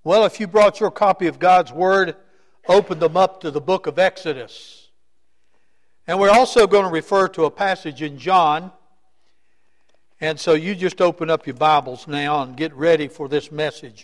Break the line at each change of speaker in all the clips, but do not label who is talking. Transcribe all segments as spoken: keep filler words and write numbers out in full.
Well, if you brought your copy of God's Word, open them up to the book of Exodus. And we're also going to refer to a passage in John. And so you just open up your Bibles now and get ready for this message.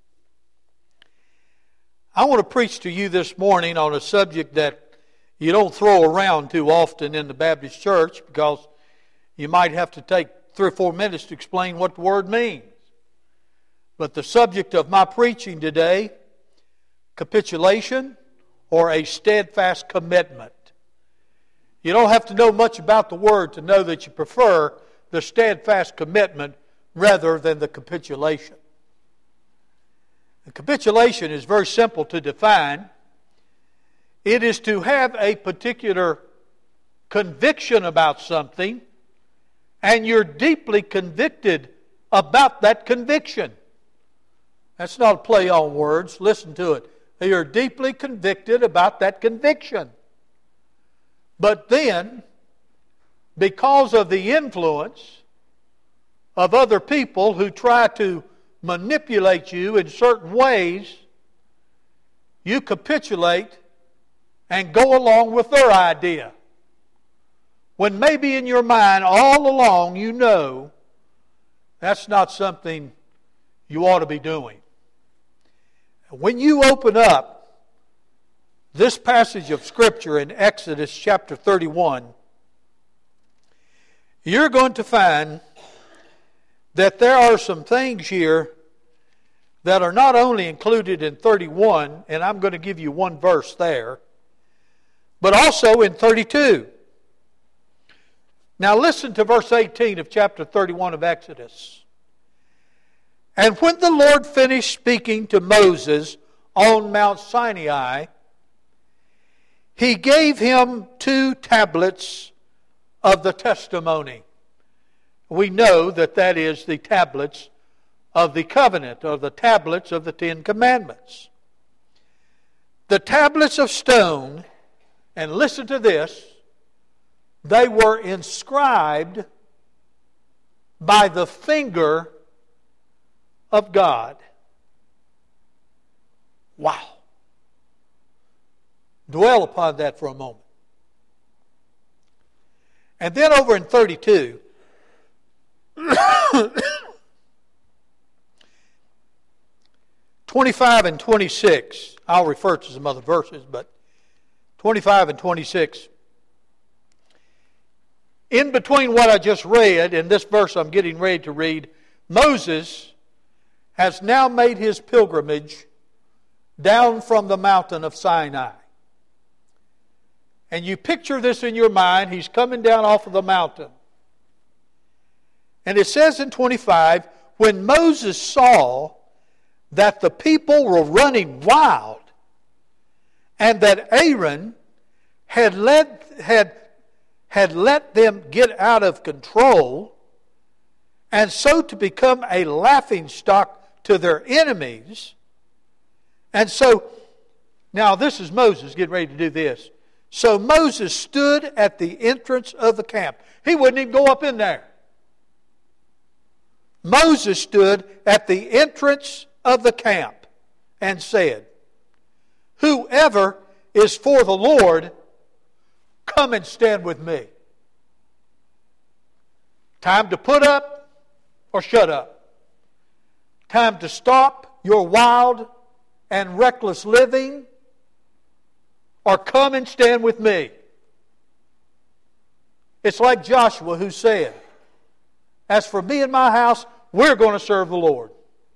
I want to preach to you this morning on a subject that you don't throw around too often in the Baptist church, because you might have to take three or four minutes to explain what the word means. But the subject of my preaching today, capitulation or a steadfast commitment. You don't have to know much about the word to know that you prefer the steadfast commitment rather than the capitulation. The capitulation is very simple to define. It is to have a particular conviction about something, and you're deeply convicted about that conviction. That's not a play on words. Listen to it. You're deeply convicted about that conviction. But then, because of the influence of other people who try to manipulate you in certain ways, you capitulate and go along with their idea. When maybe in your mind all along you know that's not something you ought to be doing. When you open up this passage of Scripture in Exodus chapter thirty-one, you're going to find that there are some things here that are not only included in thirty-one, and I'm going to give you one verse there, but also in thirty-two. Now listen to verse eighteen of chapter thirty-one of Exodus. And when the Lord finished speaking to Moses on Mount Sinai, He gave him two tablets of the testimony. We know that that is the tablets of the covenant, or the tablets of the Ten Commandments. The tablets of stone, and listen to this, they were inscribed by the finger of God. Wow. Dwell upon that for a moment. And then over in thirty-two, twenty-five and twenty-six, I'll refer to some other verses, but twenty-five and twenty-six, in between what I just read and this verse I'm getting ready to read, Moses has now made his pilgrimage down from the mountain of Sinai. And you picture this in your mind. He's coming down off of the mountain. And it says in twenty-five, when Moses saw that the people were running wild, and that Aaron had led, had, had let them get out of control, and so to become a laughingstock to their enemies. And so, now this is Moses getting ready to do this. So Moses stood at the entrance of the camp. He wouldn't even go up in there. Moses stood at the entrance of the camp and said, whoever is for the Lord, come and stand with me. Time to put up or shut up. Time to stop your wild and reckless living, or come and stand with me. It's like Joshua who said, as for me and my house, we're going to serve the Lord.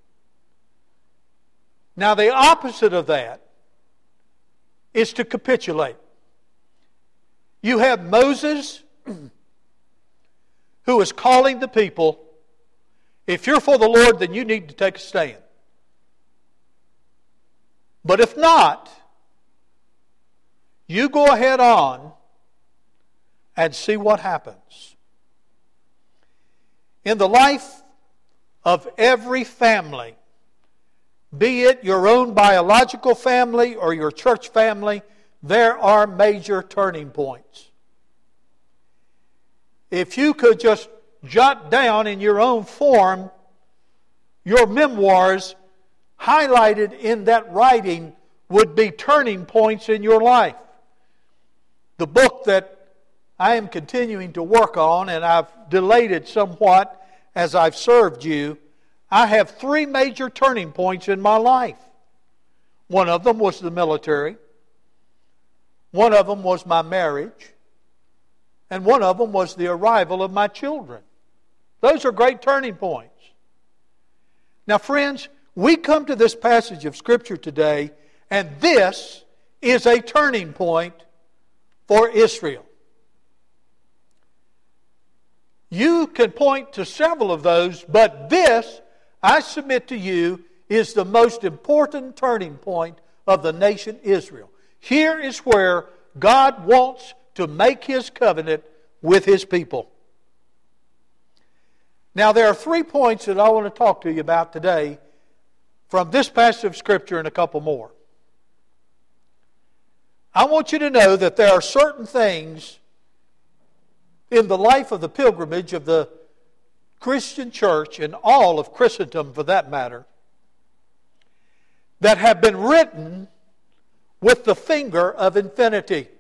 Now the opposite of that is to capitulate. You have Moses who is calling the people, if you're for the Lord, then you need to take a stand. But if not, you go ahead on and see what happens. In the life of every family, be it your own biological family or your church family, there are major turning points. If you could just jot down in your own form your memoirs highlighted in that writing would be turning points in your life. The book that I am continuing to work on, and I've delayed it somewhat as I've served you, I have three major turning points in my life. One of them was the military. One of them was my marriage. And one of them was the arrival of my children. Those are great turning points. Now, friends, we come to this passage of Scripture today, and this is a turning point for Israel. You can point to several of those, but this, I submit to you, is the most important turning point of the nation Israel. Here is where God wants to make His covenant with His people. Now, there are three points that I want to talk to you about today from this passage of Scripture and a couple more. I want you to know that there are certain things in the life of the pilgrimage of the Christian church, and all of Christendom for that matter, that have been written with the finger of infinity.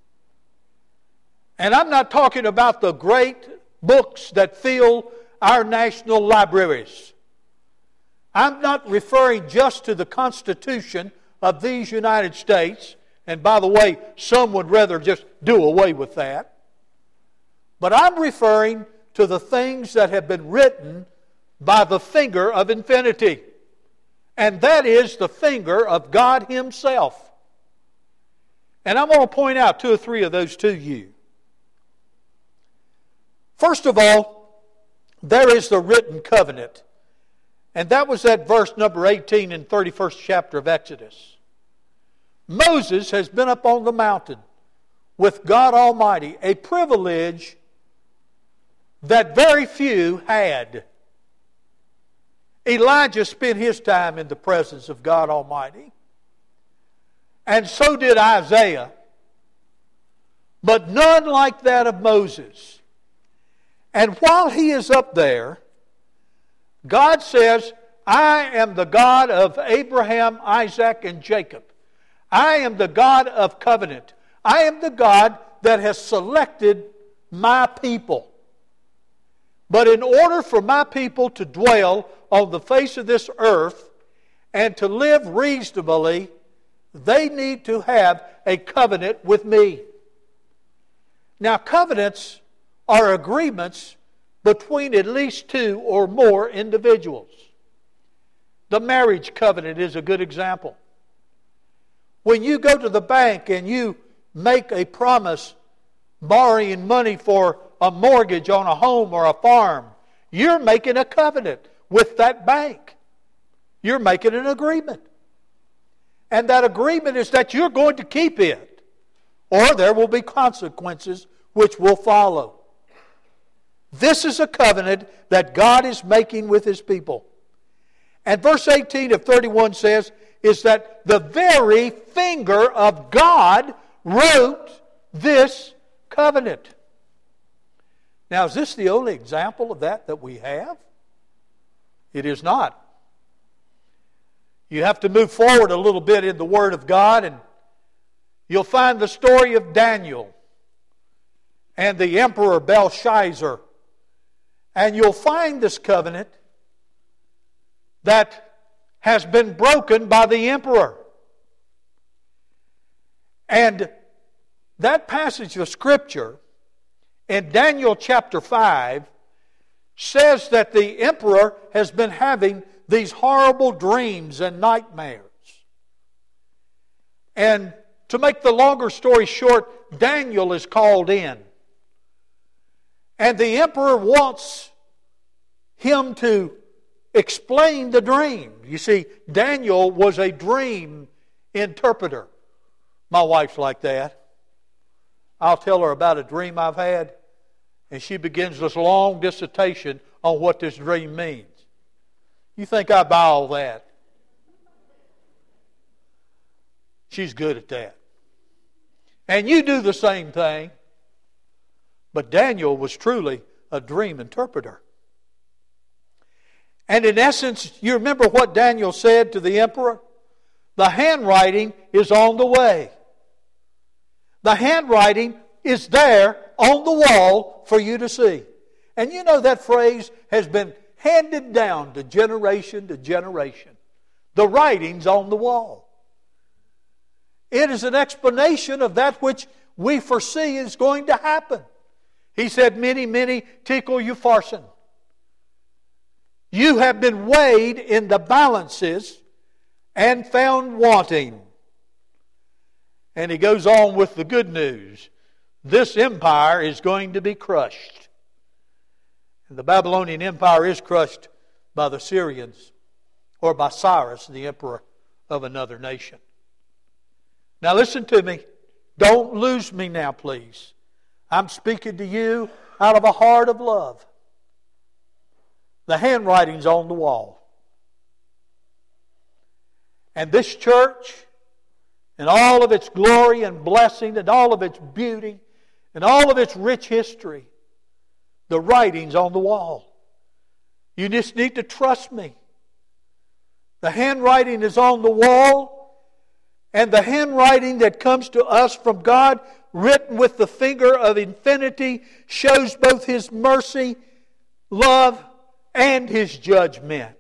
And I'm not talking about the great books that fill our national libraries. I'm not referring just to the Constitution of these United States. And by the way, some would rather just do away with that. But I'm referring to the things that have been written by the finger of infinity. And that is the finger of God Himself. And I'm going to point out two or three of those to you. First of all, there is the written covenant. And that was that verse number eighteen in the thirty-first chapter of Exodus. Moses has been up on the mountain with God Almighty, a privilege that very few had. Elijah spent his time in the presence of God Almighty. And so did Isaiah. But none like that of Moses. And while he is up there, God says, I am the God of Abraham, Isaac, and Jacob. I am the God of covenant. I am the God that has selected my people. But in order for my people to dwell on the face of this earth and to live reasonably, they need to have a covenant with me. Now, covenants are agreements between at least two or more individuals. The marriage covenant is a good example. When you go to the bank and you make a promise borrowing money for a mortgage on a home or a farm, you're making a covenant with that bank. You're making an agreement. And that agreement is that you're going to keep it, or there will be consequences which will follow. This is a covenant that God is making with His people. And verse eighteen of thirty-one says, is that the very finger of God wrote this covenant. Now, is this the only example of that that we have? It is not. You have to move forward a little bit in the Word of God, and you'll find the story of Daniel and the Emperor Belshazzar. And you'll find this covenant that has been broken by the emperor. And that passage of Scripture in Daniel chapter five says that the emperor has been having these horrible dreams and nightmares. And to make the longer story short, Daniel is called in. And the emperor wants him to explain the dream. You see, Daniel was a dream interpreter. My wife's like that. I'll tell her about a dream I've had, and she begins this long dissertation on what this dream means. You think I buy all that? She's good at that. And you do the same thing. But Daniel was truly a dream interpreter. And in essence, you remember what Daniel said to the emperor? The handwriting is on the way. The handwriting is there on the wall for you to see. And you know that phrase has been handed down to generation to generation. The writing's on the wall. It is an explanation of that which we foresee is going to happen. He said, many, many tickle you farson. You have been weighed in the balances and found wanting. And he goes on with the good news. This empire is going to be crushed. And the Babylonian Empire is crushed by the Syrians or by Cyrus, the emperor of another nation. Now listen to me. Don't lose me now, please. I'm speaking to you out of a heart of love. The handwriting's on the wall. And this church, and all of its glory and blessing, and all of its beauty, and all of its rich history, the writing's on the wall. You just need to trust me. The handwriting is on the wall, and the handwriting that comes to us from God, written with the finger of infinity, shows both His mercy, love, and His judgment.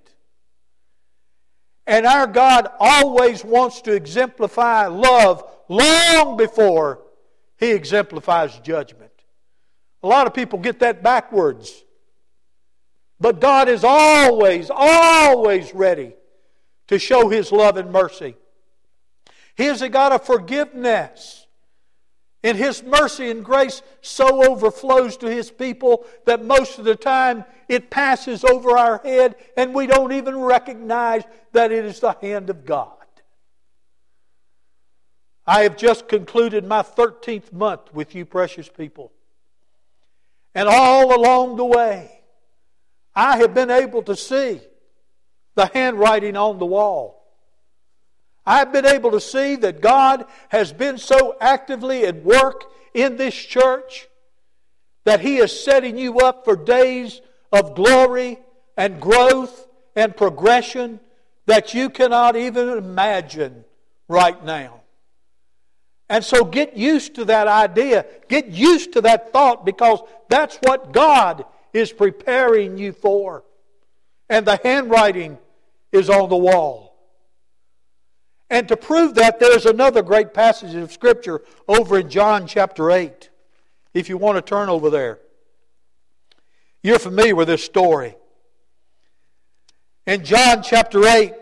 And our God always wants to exemplify love long before He exemplifies judgment. A lot of people get that backwards. But God is always, always ready to show His love and mercy. He is a God of forgiveness. And His mercy and grace so overflows to His people that most of the time it passes over our head and we don't even recognize that it is the hand of God. I have just concluded my thirteenth month with you precious people. And all along the way, I have been able to see the handwriting on the wall. I've been able to see that God has been so actively at work in this church that He is setting you up for days of glory and growth and progression that you cannot even imagine right now. And so get used to that idea. Get used to that thought, because that's what God is preparing you for. And the handwriting is on the wall. And to prove that, there's another great passage of Scripture over in John chapter eight. If you want to turn over there. You're familiar with this story. In John chapter eight,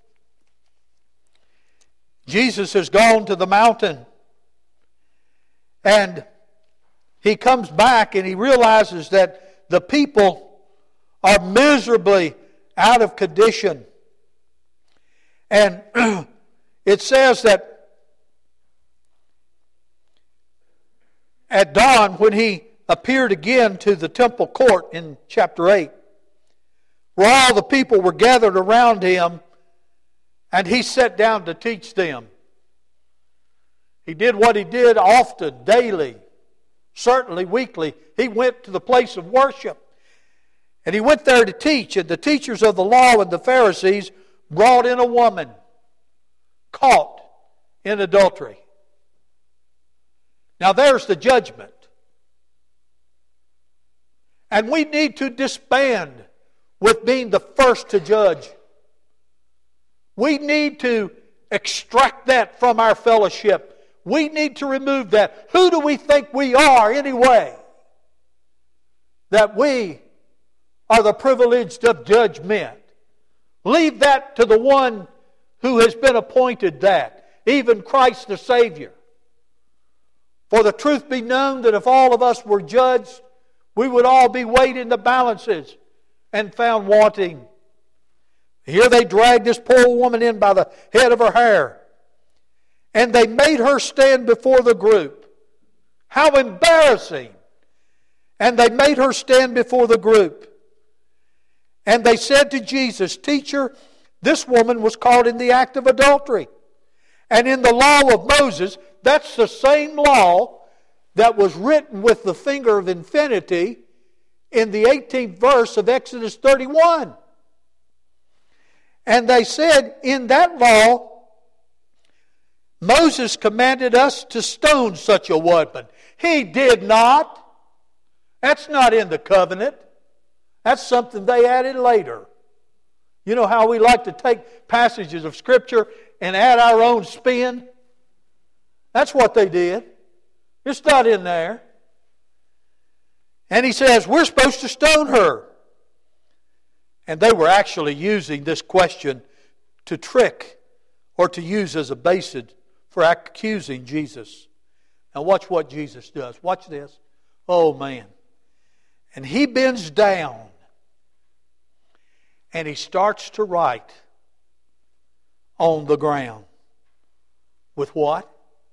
Jesus has gone to the mountain. And He comes back and He realizes that the people are miserably out of condition. And it says that at dawn, when He appeared again to the temple court in chapter eight, where all the people were gathered around Him, and He sat down to teach them. He did what He did often, daily, certainly weekly. He went to the place of worship, and He went there to teach. And the teachers of the law and the Pharisees brought in a woman caught in adultery. Now there's the judgment. And we need to disband with being the first to judge. We need to extract that from our fellowship. We need to remove that. Who do we think we are anyway? That we are the privileged of judgment. Leave that to the one who has been appointed that, even Christ the Savior. For the truth be known that if all of us were judged, we would all be weighed in the balances and found wanting. Here they dragged this poor woman in by the head of her hair. And they made her stand before the group. How embarrassing! And they made her stand before the group. And they said to Jesus, "Teacher, this woman was caught in the act of adultery. And in the law of Moses," that's the same law that was written with the finger of infinity in the eighteenth verse of Exodus thirty-one. And they said, in that law, Moses commanded us to stone such a one. He did not. That's not in the covenant. That's something they added later. You know how we like to take passages of Scripture and add our own spin? That's what they did. It's not in there. And he says, we're supposed to stone her. And they were actually using this question to trick or to use as a basis for accusing Jesus. Now watch what Jesus does. Watch this. Oh man. And he bends down and he starts to write on the ground. With what?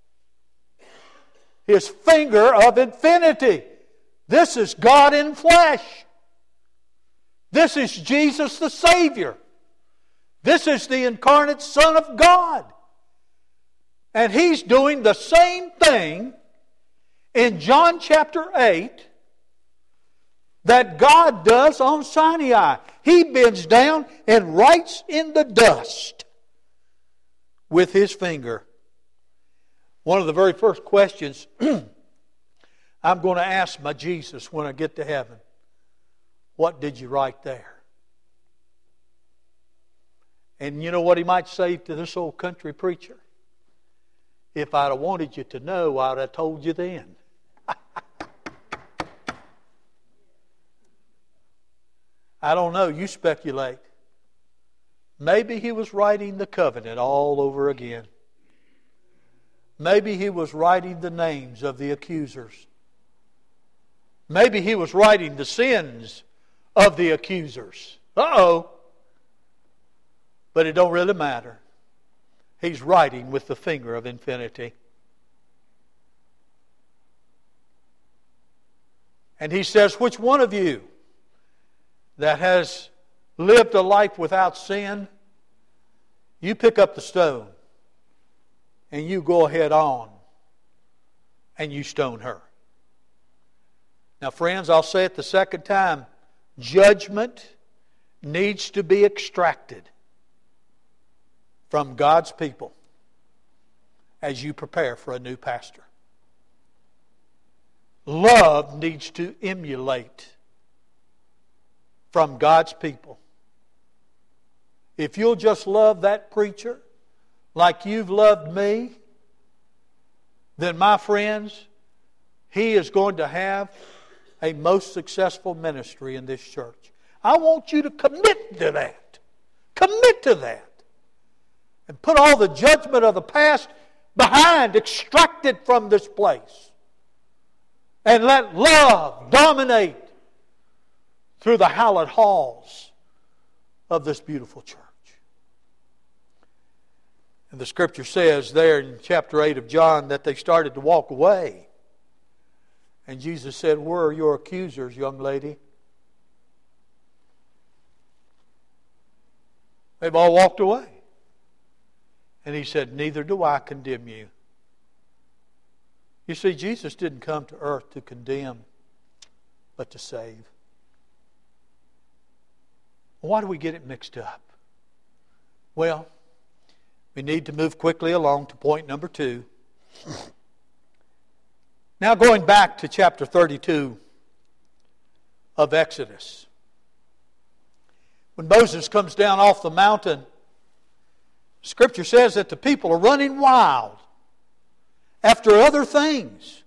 His finger of infinity. This is God in flesh. This is Jesus the Savior. This is the incarnate Son of God. And He's doing the same thing in John chapter eight that God does on Sinai. He bends down and writes in the dust with His finger. One of the very first questions I'm going to ask my Jesus when I get to heaven, what did you write there? And you know what He might say to this old country preacher? If I'd have wanted you to know, I'd have told you then. I don't know. You speculate. Maybe He was writing the covenant all over again. Maybe He was writing the names of the accusers. Maybe He was writing the sins of the accusers. Uh-oh. But it don't really matter. He's writing with the finger of infinity. And He says, which one of you that has lived a life without sin, you pick up the stone and you go ahead on and you stone her. Now, friends, I'll say it the second time. Judgment needs to be extracted from God's people as you prepare for a new pastor. Love needs to emulate from God's people. If you'll just love that preacher like you've loved me, then my friends, he is going to have a most successful ministry in this church. I want you to commit to that. Commit to that. And put all the judgment of the past behind, extract it from this place. And let love dominate through the hallowed halls of this beautiful church. And the Scripture says there in chapter eight of John that they started to walk away. And Jesus said, where are your accusers, young lady? They've all walked away. And He said, neither do I condemn you. You see, Jesus didn't come to earth to condemn, but to save. Why do we get it mixed up? Well, we need to move quickly along to point number two. Now going back to chapter thirty-two of Exodus. When Moses comes down off the mountain, Scripture says that the people are running wild after other things.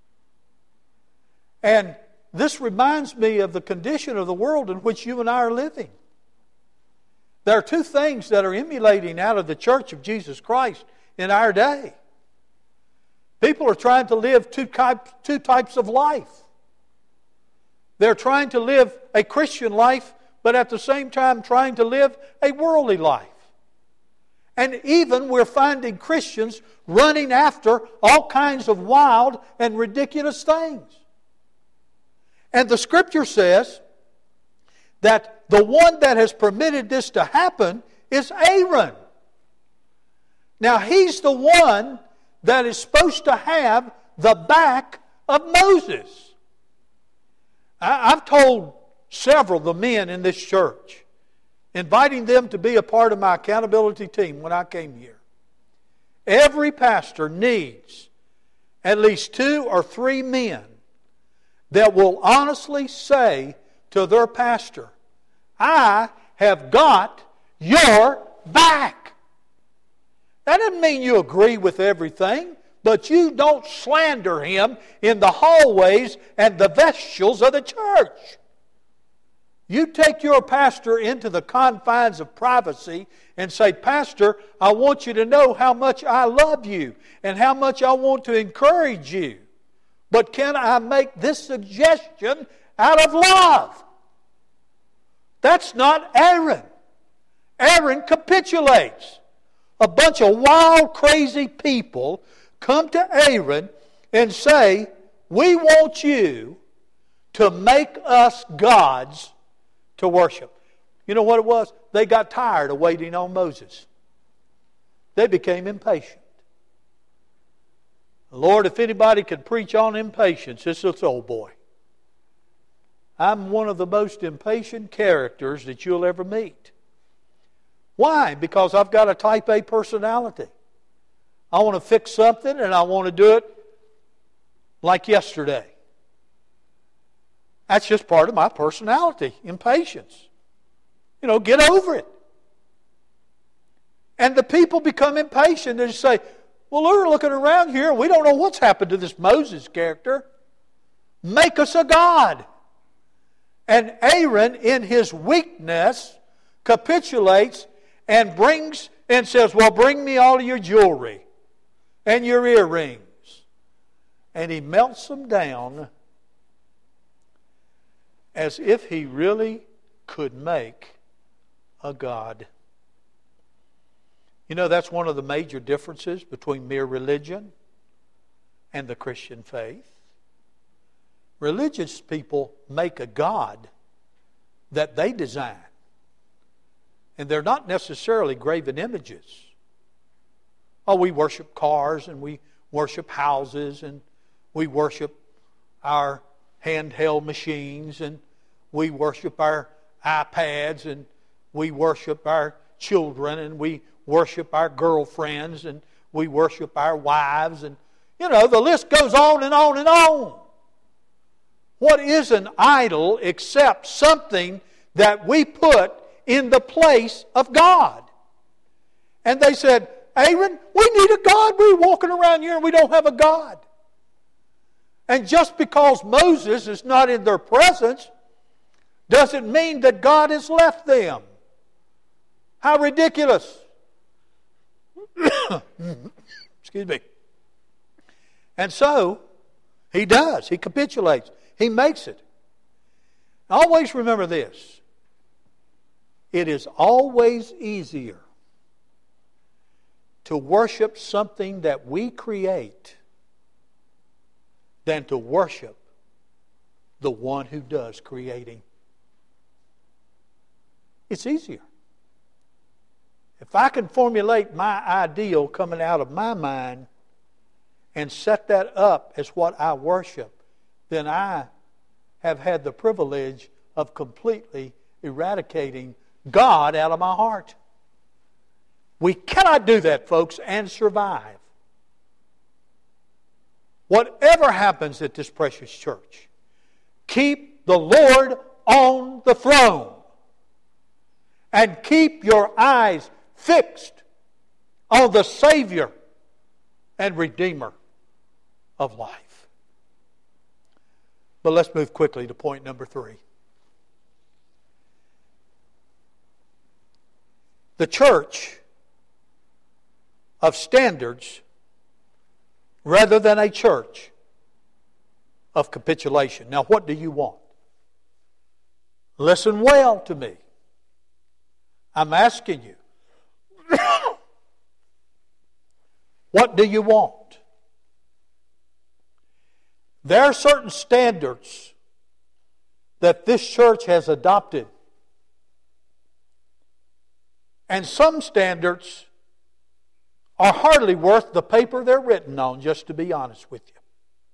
And this reminds me of the condition of the world in which you and I are living. There are two things that are emulating out of the church of Jesus Christ in our day. People are trying to live two types, two types of life. They're trying to live a Christian life, but at the same time trying to live a worldly life. And even we're finding Christians running after all kinds of wild and ridiculous things. And the Scripture says that the one that has permitted this to happen is Aaron. Now he's the one that is supposed to have the back of Moses. I've told several of the men in this church, inviting them to be a part of my accountability team when I came here. Every pastor needs at least two or three men that will honestly say to their pastor, I have got your back. That doesn't mean you agree with everything, but you don't slander him in the hallways and the vestibules of the church. You take your pastor into the confines of privacy and say, Pastor, I want you to know how much I love you and how much I want to encourage you. But can I make this suggestion out of love? That's not Aaron. Aaron capitulates. A bunch of wild, crazy people come to Aaron and say, we want you to make us gods to worship. You know what it was? They got tired of waiting on Moses. They became impatient. Lord, if anybody could preach on impatience, it's this old boy. I'm one of the most impatient characters that you'll ever meet. Why? Because I've got a type A personality. I want to fix something and I want to do it like yesterday. That's just part of my personality, impatience. You know, get over it. And the people become impatient. They say, well, we're looking around here and we don't know what's happened to this Moses character. Make us a god. And Aaron, in his weakness, capitulates and brings and says, well, bring me all of your jewelry and your earrings. And he melts them down as if he really could make a god. You know, that's one of the major differences between mere religion and the Christian faith. Religious people make a god that they design. And they're not necessarily graven images. Oh, we worship cars and we worship houses and we worship our handheld machines and we worship our iPads and we worship our children and we worship our girlfriends and we worship our wives and, you know, the list goes on and on and on. What is an idol except something that we put in the place of God? And they said, Aaron, we need a God. We're walking around here and we don't have a God. And just because Moses is not in their presence doesn't mean that God has left them. How ridiculous. Excuse me. And so, he does. He capitulates. He makes it. Always remember this. It is always easier to worship something that we create than to worship the one who does creating. It's easier. If I can formulate my ideal coming out of my mind and set that up as what I worship, then I have had the privilege of completely eradicating God out of my heart. We cannot do that, folks, and survive. Whatever happens at this precious church, keep the Lord on the throne. And keep your eyes fixed on the Savior and Redeemer of life. But let's move quickly to point number three. The church of standards rather than a church of capitulation. Now, what do you want? Listen well to me. I'm asking you. What do you want? There are certain standards that this church has adopted. And some standards are hardly worth the paper they're written on, just to be honest with you.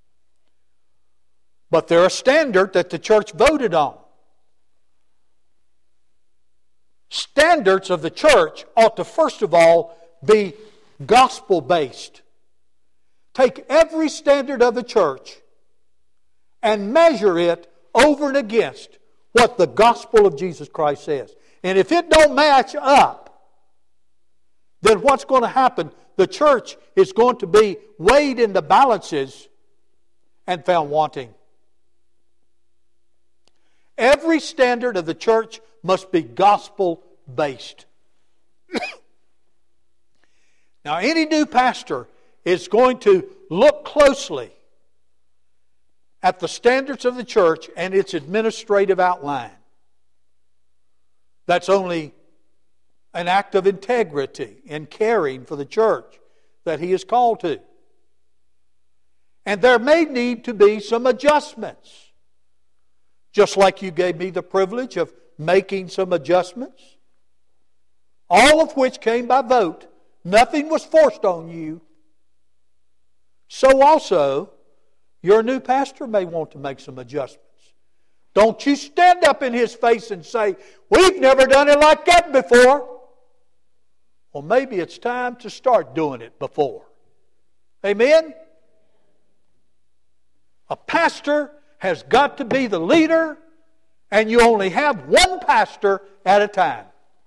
But they're a standard that the church voted on. standards of the church ought to first of all be gospel-based. Take every standard of the church and measure it over and against what the gospel of Jesus Christ says. And if it don't match up, then what's going to happen? The church is going to be weighed in the balances and found wanting. Every standard of the church must be gospel-based. Now, any new pastor is going to look closely at the standards of the church and its administrative outline. That's only an act of integrity and caring for the church that he is called to. And there may need to be some adjustments. Just like you gave me the privilege of making some adjustments. All of which came by vote. Nothing was forced on you. So also, your new pastor may want to make some adjustments. Don't you stand up in his face and say, "We've never done it like that before." Well, maybe it's time to start doing it before. Amen? A pastor has got to be the leader, and you only have one pastor at a time.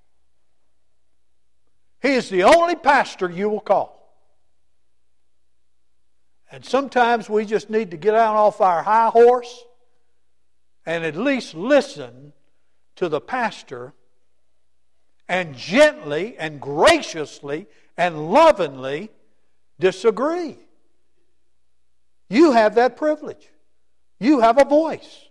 He is the only pastor you will call. And sometimes we just need to get out off our high horse and at least listen to the pastor and gently and graciously and lovingly disagree. You have that privilege. You have a voice.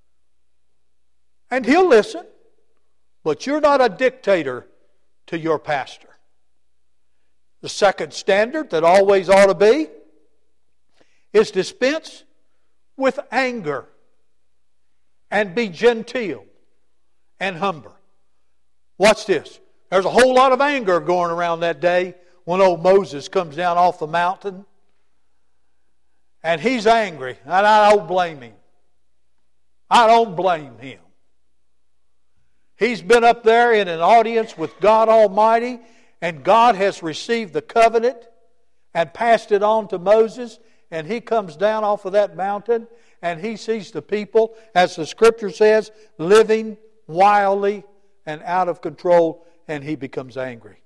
And he'll listen, but you're not a dictator to your pastor. The second standard that always ought to be is dispense with anger and be genteel and humble. Watch this. There's a whole lot of anger going around that day when old Moses comes down off the mountain. And he's angry. And I don't blame him. I don't blame him. He's been up there in an audience with God Almighty, and God has received the covenant and passed it on to Moses. And he comes down off of that mountain and he sees the people, as the Scripture says, living wildly and out of control, and he becomes angry.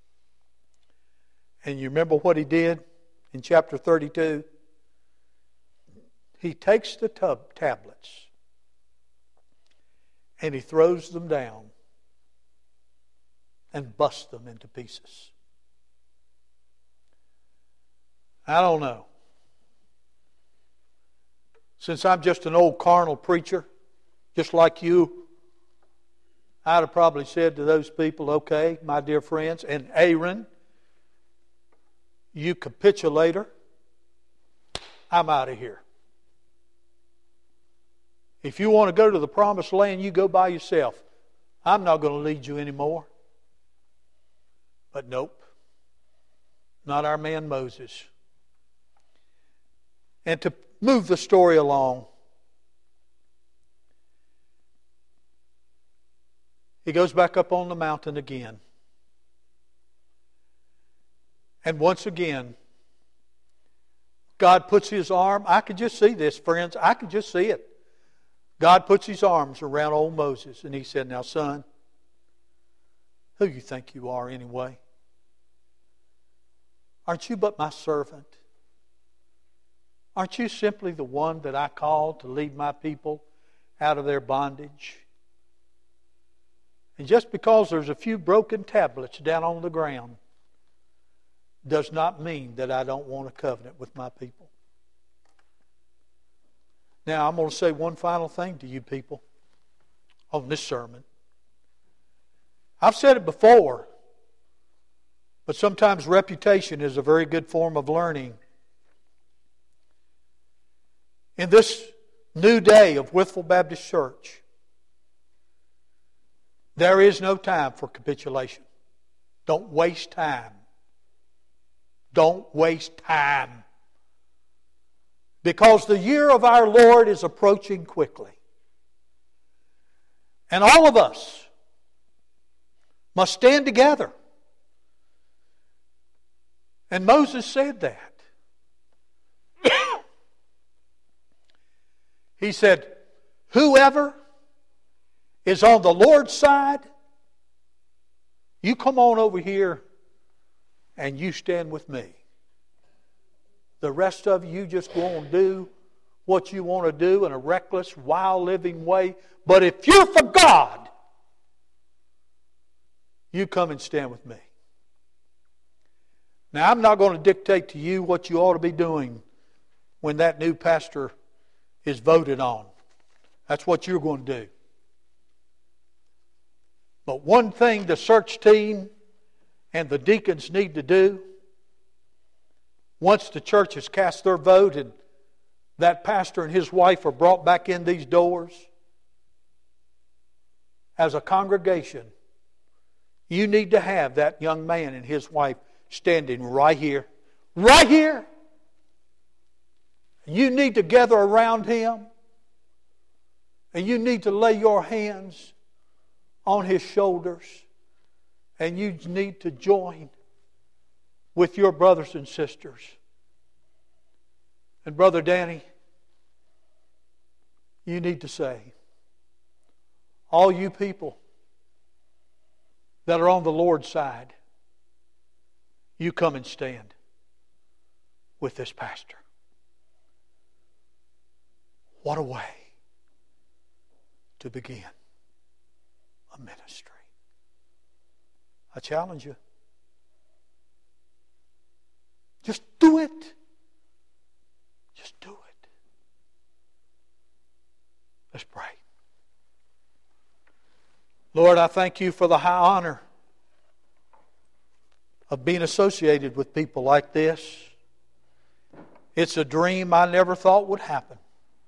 And you remember what he did in chapter thirty-two? He takes the tub tablets and he throws them down and busts them into pieces. I don't know. Since I'm just an old carnal preacher, just like you, I'd have probably said to those people, "Okay, my dear friends, and Aaron, you capitulator, I'm out of here. If you want to go to the promised land, you go by yourself. I'm not going to lead you anymore." But nope, not our man Moses. And to move the story along, he goes back up on the mountain again. And once again, God puts His arm, I could just see this, friends, I could just see it. God puts His arms around old Moses and He said, "Now son, who you think you are anyway? Aren't you but my servant? Aren't you simply the one that I called to lead my people out of their bondage? And just because there's a few broken tablets down on the ground does not mean that I don't want a covenant with my people." Now, I'm going to say one final thing to you people on this sermon. I've said it before, but sometimes reputation is a very good form of learning. In this new day of Wytheville Baptist Church, there is no time for capitulation. Don't waste time. Don't waste time. Because the year of our Lord is approaching quickly. And all of us must stand together. And Moses said that. He said, whoever is on the Lord's side, you come on over here and you stand with me. The rest of you just go on and do what you want to do in a reckless, wild living way. But if you're for God, you come and stand with me. Now, I'm not going to dictate to you what you ought to be doing when that new pastor is voted on. That's what you're going to do. But one thing the search team and the deacons need to do, once the church has cast their vote and that pastor and his wife are brought back in these doors, as a congregation, you need to have that young man and his wife standing right here. Right here! You need to gather around him, and you need to lay your hands on his shoulders, and you need to join with your brothers and sisters. And Brother Danny, you need to say, all you people that are on the Lord's side, you come and stand with this pastor. What a way to begin a ministry. I challenge you. Just do it. Just do it. Let's pray. Lord, I thank you for the high honor of being associated with people like this. It's a dream I never thought would happen.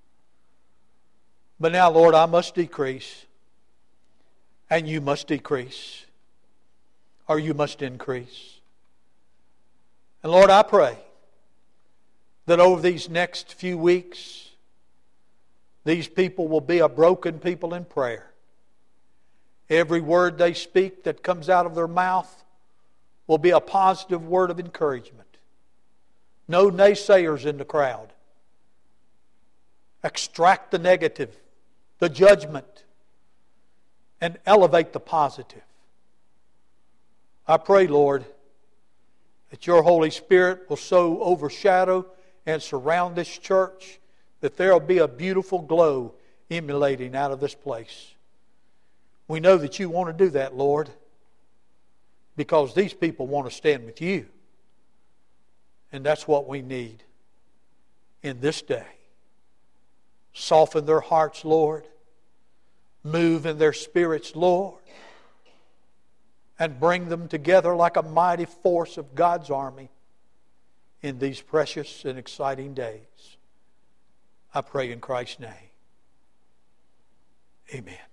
But now, Lord, I must decrease, and you must decrease, or you must increase. And Lord, I pray that over these next few weeks, these people will be a broken people in prayer. Every word they speak that comes out of their mouth will be a positive word of encouragement. No naysayers in the crowd. Extract the negative, the judgment, and elevate the positive. I pray, Lord, that your Holy Spirit will so overshadow and surround this church that there will be a beautiful glow emanating out of this place. We know that you want to do that, Lord, because these people want to stand with you. And that's what we need in this day. Soften their hearts, Lord. Move in their spirits, Lord. And bring them together like a mighty force of God's army in these precious and exciting days. I pray in Christ's name. Amen.